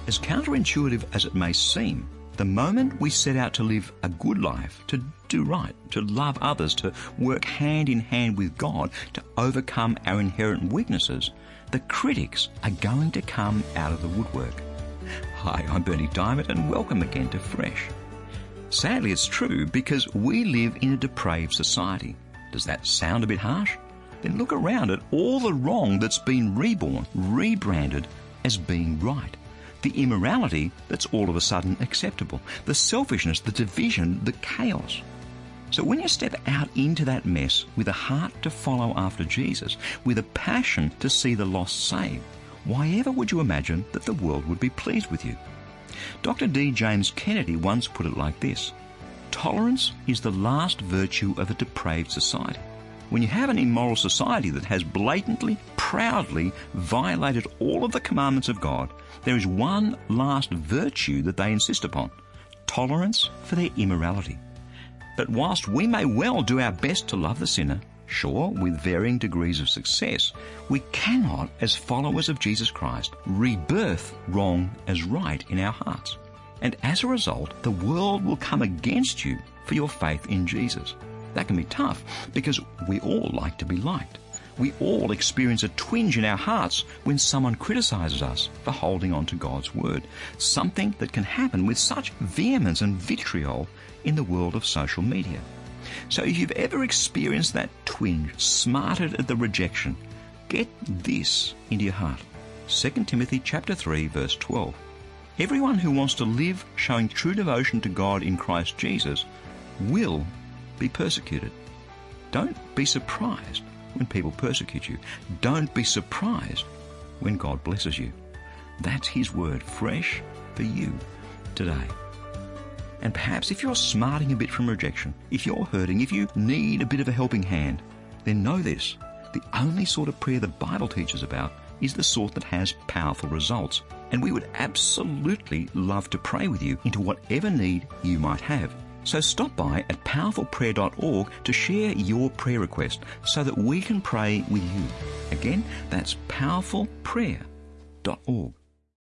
As counterintuitive as it may seem, the moment we set out to live a good life, to do right, to love others, to work hand in hand with God, to overcome our inherent weaknesses, the critics are going to come out of the woodwork. Hi, I'm Bernie Diamond and welcome again to Fresh. Sadly, it's true because we live in a depraved society. Does that sound a bit harsh? Then look around at all the wrong that's been reborn, rebranded as being right. The immorality that's all of a sudden acceptable. The selfishness, the division, the chaos. So when you step out into that mess with a heart to follow after Jesus, with a passion to see the lost saved, why ever would you imagine that the world would be pleased with you? Dr. D. James Kennedy once put it like this: tolerance is the last virtue of a depraved society. When you have an immoral society that has blatantly, proudly violated all of the commandments of God, there is one last virtue that they insist upon: tolerance for their immorality. But whilst we may well do our best to love the sinner, sure, with varying degrees of success, we cannot, as followers of Jesus Christ, rebirth wrong as right in our hearts. And as a result, the world will come against you for your faith in Jesus. That can be tough because we all like to be liked. We all experience a twinge in our hearts when someone criticizes us for holding on to God's word, something that can happen with such vehemence and vitriol in the world of social media. So if you've ever experienced that twinge, smarted at the rejection, get this into your heart. 2 Timothy chapter 3, verse 12. Everyone who wants to live showing true devotion to God in Christ Jesus will be persecuted. Don't be surprised when people persecute you. Don't be surprised when God blesses you. That's His word, fresh for you today. And perhaps if you're smarting a bit from rejection, if you're hurting, if you need a bit of a helping hand, then know this: the only sort of prayer the Bible teaches about is the sort that has powerful results. And we would absolutely love to pray with you into whatever need you might have. So stop by at powerfulprayer.org to share your prayer request so that we can pray with you. Again, that's powerfulprayer.org.